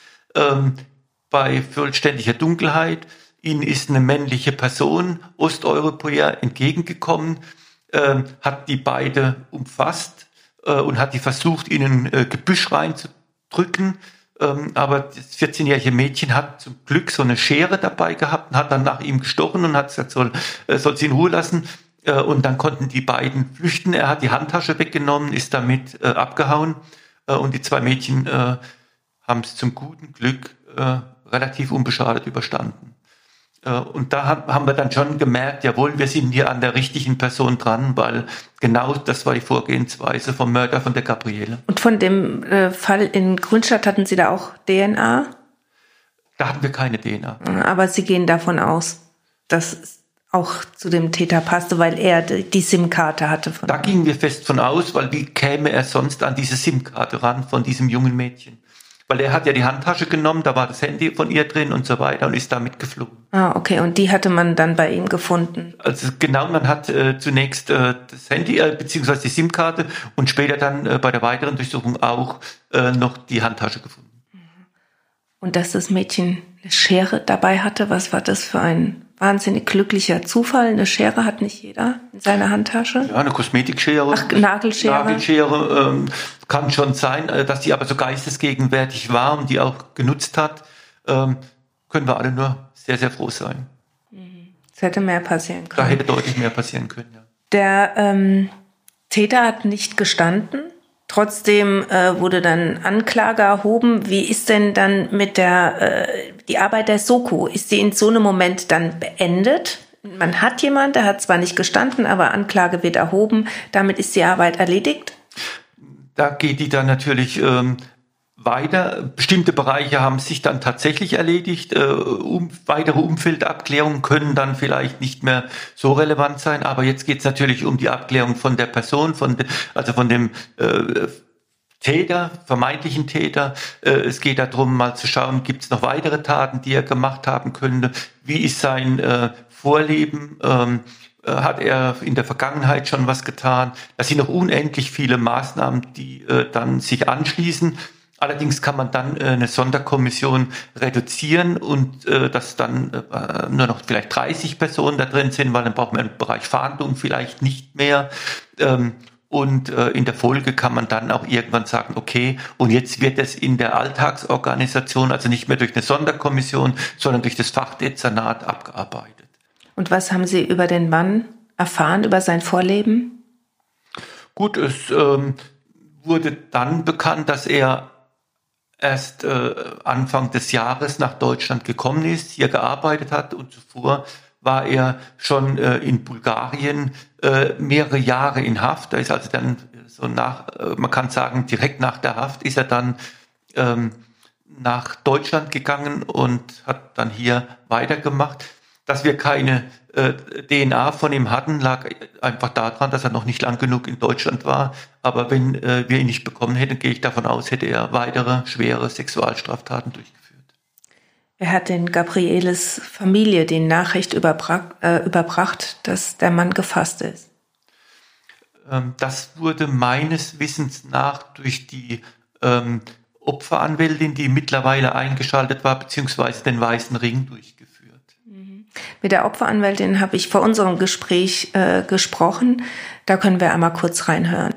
Bei vollständiger Dunkelheit. Ihnen ist eine männliche Person, Osteuropäer, entgegengekommen, hat die beide umfasst und hat die versucht, ihnen Gebüsch reinzudrücken. Aber das 14-jährige Mädchen hat zum Glück so eine Schere dabei gehabt und hat dann nach ihm gestochen und hat gesagt, soll sie in Ruhe lassen. Und dann konnten die beiden flüchten. Er hat die Handtasche weggenommen, ist damit abgehauen. Und die 2 Mädchen haben es zum guten Glück relativ unbeschadet überstanden. Und da haben wir dann schon gemerkt, jawohl, wir sind hier an der richtigen Person dran, weil genau das war die Vorgehensweise vom Mörder von der Gabriele. Und von dem Fall in Grünstadt hatten Sie da auch DNA? Da hatten wir keine DNA. Aber Sie gehen davon aus, dass es auch zu dem Täter passte, weil er die SIM-Karte hatte. Da gingen wir fest von aus, weil wie käme er sonst an diese SIM-Karte ran von diesem jungen Mädchen? Weil er hat ja die Handtasche genommen, da war das Handy von ihr drin und so weiter und ist damit geflogen. Ah, okay. Und die hatte man dann bei ihm gefunden? Also genau, man hat zunächst das Handy beziehungsweise die SIM-Karte und später dann bei der weiteren Durchsuchung auch noch die Handtasche gefunden. Und dass das Mädchen eine Schere dabei hatte, was war das für ein wahnsinnig glücklicher Zufall? Eine Schere hat nicht jeder in seiner Handtasche? Ja, eine Kosmetikschere. Ach, Nagelschere. Nagelschere kann schon sein, dass die aber so geistesgegenwärtig war und die auch genutzt hat. Können wir alle nur sehr, sehr froh sein. Es hätte mehr passieren können. Da hätte deutlich mehr passieren können, ja. Der Täter hat nicht gestanden. Trotzdem wurde dann Anklage erhoben. Wie ist denn dann mit die Arbeit der Soko? Ist die in so einem Moment dann beendet? Man hat jemanden, der hat zwar nicht gestanden, aber Anklage wird erhoben. Damit ist die Arbeit erledigt? Da geht die dann natürlich weiter. Bestimmte Bereiche haben sich dann tatsächlich erledigt. Weitere Umfeldabklärungen können dann vielleicht nicht mehr so relevant sein. Aber jetzt geht es natürlich um die Abklärung von der Person, von dem Täter, vermeintlichen Täter. Es geht darum, mal zu schauen, gibt es noch weitere Taten, die er gemacht haben könnte? Wie ist sein Vorleben? Hat er in der Vergangenheit schon was getan? Das sind noch unendlich viele Maßnahmen, die dann sich anschließen. Allerdings kann man dann eine Sonderkommission reduzieren und dass dann nur noch vielleicht 30 Personen da drin sind, weil dann braucht man im Bereich Fahndung vielleicht nicht mehr. Und in der Folge kann man dann auch irgendwann sagen, okay, und jetzt wird es in der Alltagsorganisation, also nicht mehr durch eine Sonderkommission, sondern durch das Fachdezernat abgearbeitet. Und was haben Sie über den Mann erfahren, über sein Vorleben? Gut, es wurde dann bekannt, dass er erst Anfang des Jahres nach Deutschland gekommen ist, hier gearbeitet hat und zuvor war er schon in Bulgarien mehrere Jahre in Haft. Da ist also dann man kann sagen, direkt nach der Haft ist er dann nach Deutschland gegangen und hat dann hier weitergemacht. Dass wir keine DNA von ihm hatten, lag einfach daran, dass er noch nicht lang genug in Deutschland war. Aber wenn wir ihn nicht bekommen hätten, gehe ich davon aus, hätte er weitere schwere Sexualstraftaten durchgeführt. Er hat den Gabrieles Familie die Nachricht überbracht, dass der Mann gefasst ist. Das wurde meines Wissens nach durch die Opferanwältin, die mittlerweile eingeschaltet war, beziehungsweise den Weißen Ring durchgeführt. Mit der Opferanwältin habe ich vor unserem Gespräch gesprochen. Da können wir einmal kurz reinhören.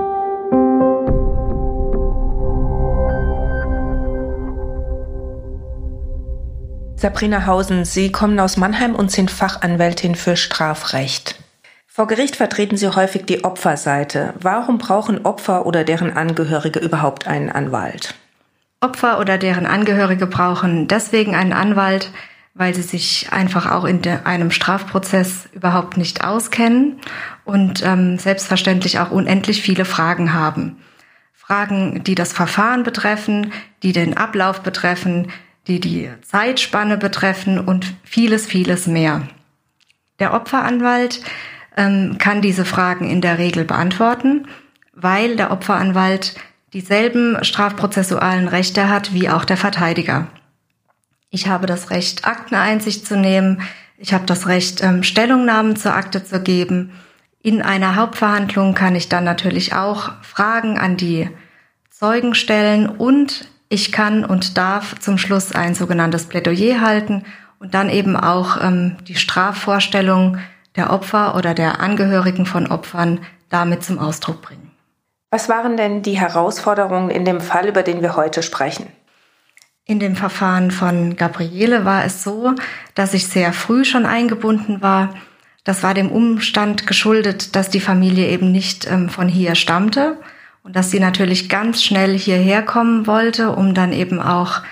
Sabrina Hausen, Sie kommen aus Mannheim und sind Fachanwältin für Strafrecht. Vor Gericht vertreten Sie häufig die Opferseite. Warum brauchen Opfer oder deren Angehörige überhaupt einen Anwalt? Opfer oder deren Angehörige brauchen deswegen einen Anwalt, weil sie sich einfach auch in einem Strafprozess überhaupt nicht auskennen und selbstverständlich auch unendlich viele Fragen haben. Fragen, die das Verfahren betreffen, die den Ablauf betreffen, die Zeitspanne betreffen und vieles, vieles mehr. Der Opferanwalt kann diese Fragen in der Regel beantworten, weil der Opferanwalt dieselben strafprozessualen Rechte hat wie auch der Verteidiger. Ich habe das Recht, Akteneinsicht zu nehmen. Ich habe das Recht, Stellungnahmen zur Akte zu geben. In einer Hauptverhandlung kann ich dann natürlich auch Fragen an die Zeugen stellen und ich kann und darf zum Schluss ein sogenanntes Plädoyer halten und dann eben auch die Strafvorstellung der Opfer oder der Angehörigen von Opfern damit zum Ausdruck bringen. Was waren denn die Herausforderungen in dem Fall, über den wir heute sprechen? In dem Verfahren von Gabriele war es so, dass ich sehr früh schon eingebunden war. Das war dem Umstand geschuldet, dass die Familie eben nicht von hier stammte und dass sie natürlich ganz schnell hierher kommen wollte, um dann eben auch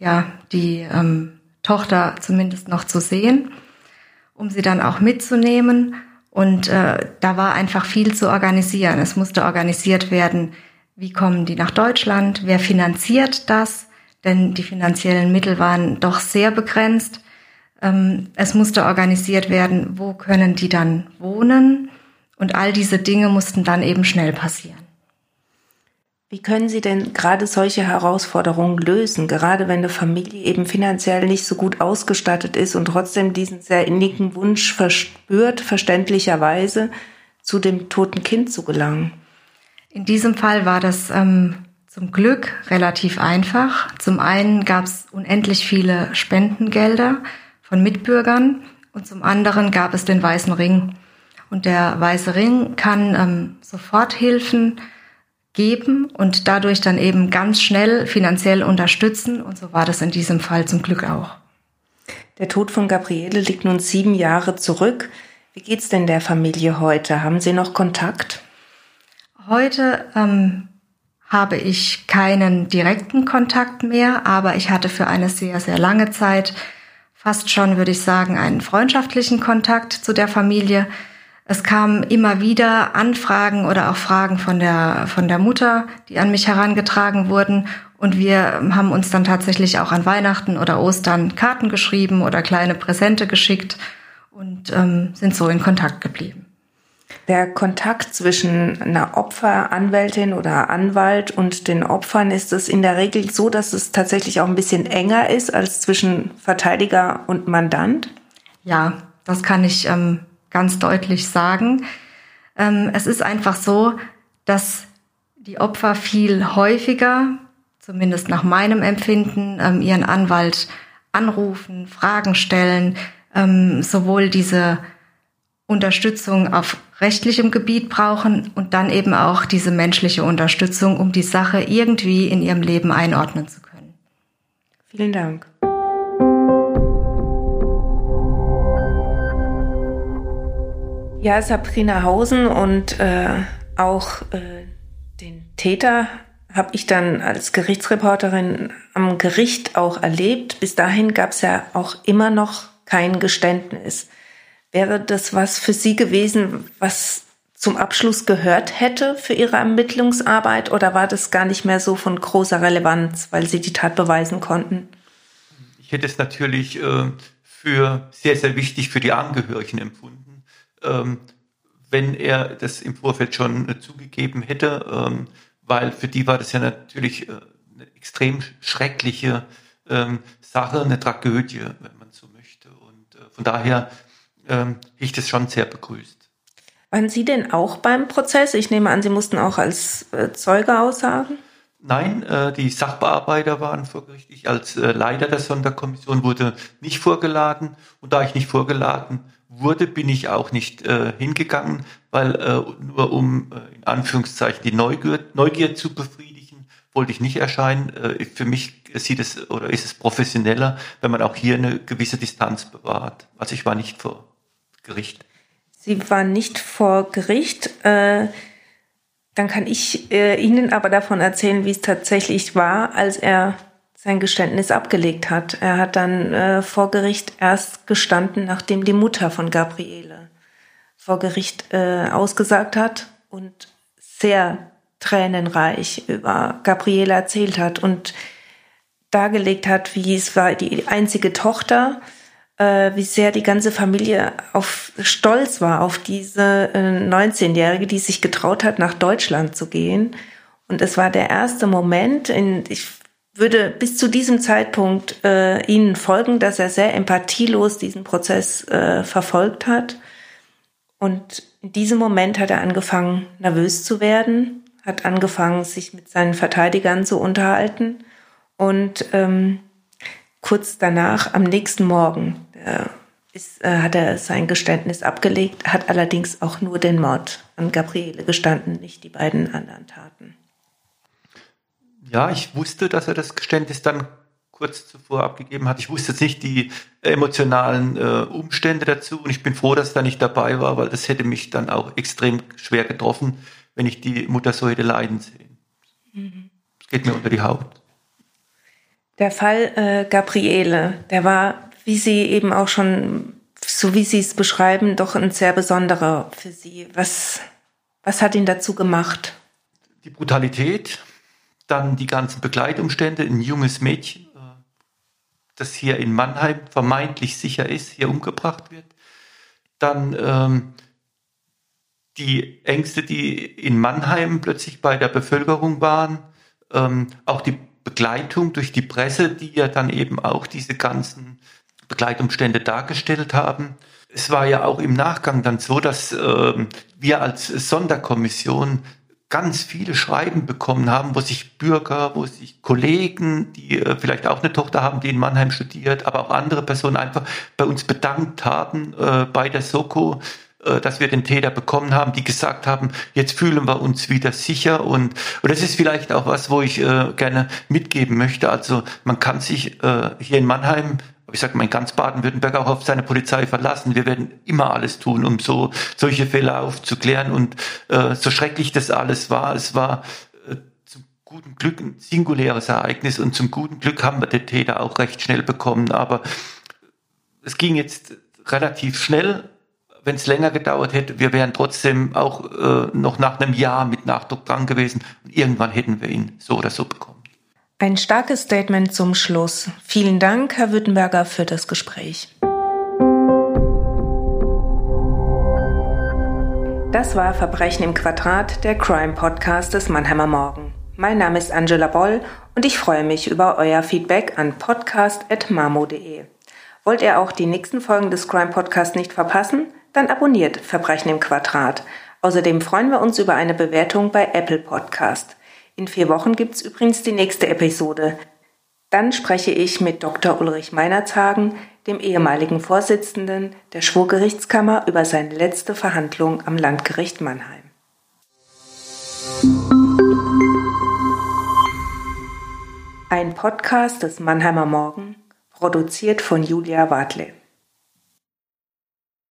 die Tochter zumindest noch zu sehen, um sie dann auch mitzunehmen. Und da war einfach viel zu organisieren. Es musste organisiert werden, wie kommen die nach Deutschland, wer finanziert das? Denn die finanziellen Mittel waren doch sehr begrenzt. Es musste organisiert werden, wo können die dann wohnen? Und all diese Dinge mussten dann eben schnell passieren. Wie können Sie denn gerade solche Herausforderungen lösen, gerade wenn eine Familie eben finanziell nicht so gut ausgestattet ist und trotzdem diesen sehr innigen Wunsch verspürt, verständlicherweise zu dem toten Kind zu gelangen? In diesem Fall war das zum Glück relativ einfach. Zum einen gab es unendlich viele Spendengelder von Mitbürgern und zum anderen gab es den Weißen Ring. Und der Weiße Ring kann Soforthilfen geben und dadurch dann eben ganz schnell finanziell unterstützen. Und so war das in diesem Fall zum Glück auch. Der Tod von Gabriele liegt nun 7 Jahre zurück. Wie geht's denn der Familie heute? Haben Sie noch Kontakt? Heute habe ich keinen direkten Kontakt mehr, aber ich hatte für eine sehr, sehr lange Zeit fast schon, würde ich sagen, einen freundschaftlichen Kontakt zu der Familie. Es kamen immer wieder Anfragen oder auch Fragen von der Mutter, die an mich herangetragen wurden. Und wir haben uns dann tatsächlich auch an Weihnachten oder Ostern Karten geschrieben oder kleine Präsente geschickt und sind so in Kontakt geblieben. Der Kontakt zwischen einer Opferanwältin oder Anwalt und den Opfern, ist es in der Regel so, dass es tatsächlich auch ein bisschen enger ist als zwischen Verteidiger und Mandant? Ja, das kann ich ganz deutlich sagen. Es ist einfach so, dass die Opfer viel häufiger, zumindest nach meinem Empfinden, ihren Anwalt anrufen, Fragen stellen, sowohl diese Unterstützung auf rechtlichem Gebiet brauchen und dann eben auch diese menschliche Unterstützung, um die Sache irgendwie in ihrem Leben einordnen zu können. Vielen Dank. Ja, Sabrina Hausen und auch den Täter habe ich dann als Gerichtsreporterin am Gericht auch erlebt. Bis dahin gab es ja auch immer noch kein Geständnis. Wäre das was für Sie gewesen, was zum Abschluss gehört hätte für Ihre Ermittlungsarbeit, oder war das gar nicht mehr so von großer Relevanz, weil Sie die Tat beweisen konnten? Ich hätte es natürlich für sehr, sehr wichtig für die Angehörigen empfunden, wenn er das im Vorfeld schon zugegeben hätte, weil für die war das ja natürlich eine extrem schreckliche Sache, eine Tragödie, wenn man so möchte. Und von daher ich das schon sehr begrüßt. Waren Sie denn auch beim Prozess? Ich nehme an, Sie mussten auch als Zeuge aussagen? Nein, die Sachbearbeiter waren vor Gericht. Ich als Leiter der Sonderkommission wurde nicht vorgeladen. Und da ich nicht vorgeladen wurde, bin ich auch nicht hingegangen, weil nur um in Anführungszeichen die Neugier zu befriedigen, wollte ich nicht erscheinen. Für mich ist es professioneller, wenn man auch hier eine gewisse Distanz bewahrt. Also ich war nicht vor Gericht. Sie waren nicht vor Gericht. Dann kann ich Ihnen aber davon erzählen, wie es tatsächlich war, als er sein Geständnis abgelegt hat. Er hat dann vor Gericht erst gestanden, nachdem die Mutter von Gabriele vor Gericht ausgesagt hat und sehr tränenreich über Gabriele erzählt hat und dargelegt hat, wie es war, die einzige Tochter, wie sehr die ganze Familie stolz war auf diese 19-Jährige, die sich getraut hat, nach Deutschland zu gehen. Und es war der erste Moment, ich würde bis zu diesem Zeitpunkt Ihnen folgen, dass er sehr empathielos diesen Prozess verfolgt hat. Und in diesem Moment hat er angefangen, nervös zu werden, hat angefangen, sich mit seinen Verteidigern zu unterhalten. Und kurz danach, am nächsten Morgen, hat er sein Geständnis abgelegt, hat allerdings auch nur den Mord an Gabriele gestanden, nicht die beiden anderen Taten. Ja, ich wusste, dass er das Geständnis dann kurz zuvor abgegeben hat. Ich wusste jetzt nicht die emotionalen Umstände dazu und ich bin froh, dass er da nicht dabei war, weil das hätte mich dann auch extrem schwer getroffen, wenn ich die Mutter so hätte leiden sehen. Das geht mir unter die Haut. Der Fall Gabriele, der war, wie Sie eben auch schon, so wie Sie es beschreiben, doch ein sehr besonderer für Sie. Was hat ihn dazu gemacht? Die Brutalität, dann die ganzen Begleitumstände, ein junges Mädchen, das hier in Mannheim vermeintlich sicher ist, hier umgebracht wird. Dann die Ängste, die in Mannheim plötzlich bei der Bevölkerung waren, auch die Begleitung durch die Presse, die ja dann eben auch diese ganzen Begleitumstände dargestellt haben. Es war ja auch im Nachgang dann so, dass wir als Sonderkommission ganz viele Schreiben bekommen haben, wo sich Bürger, wo sich Kollegen, die vielleicht auch eine Tochter haben, die in Mannheim studiert, aber auch andere Personen einfach bei uns bedankt haben bei der Soko, dass wir den Täter bekommen haben, die gesagt haben, jetzt fühlen wir uns wieder sicher und das ist vielleicht auch was, wo ich gerne mitgeben möchte. Also man kann sich hier in Mannheim, ich sage mal in ganz Baden-Württemberg, auch auf seine Polizei verlassen. Wir werden immer alles tun, um solche Fälle aufzuklären und so schrecklich das alles war, es war zum guten Glück ein singuläres Ereignis und zum guten Glück haben wir den Täter auch recht schnell bekommen. Aber es ging jetzt relativ schnell. Wenn es länger gedauert hätte, wir wären trotzdem auch noch nach einem Jahr mit Nachdruck dran gewesen. Und irgendwann hätten wir ihn so oder so bekommen. Ein starkes Statement zum Schluss. Vielen Dank, Herr Württemberger, für das Gespräch. Das war Verbrechen im Quadrat, der Crime-Podcast des Mannheimer Morgen. Mein Name ist Angela Boll und ich freue mich über euer Feedback an podcast@mamo.de. Wollt ihr auch die nächsten Folgen des Crime-Podcasts nicht verpassen? Dann abonniert Verbrechen im Quadrat. Außerdem freuen wir uns über eine Bewertung bei Apple Podcast. In 4 Wochen gibt's übrigens die nächste Episode. Dann spreche ich mit Dr. Ulrich Meinertshagen, dem ehemaligen Vorsitzenden der Schwurgerichtskammer, über seine letzte Verhandlung am Landgericht Mannheim. Ein Podcast des Mannheimer Morgen, produziert von Julia Wadle.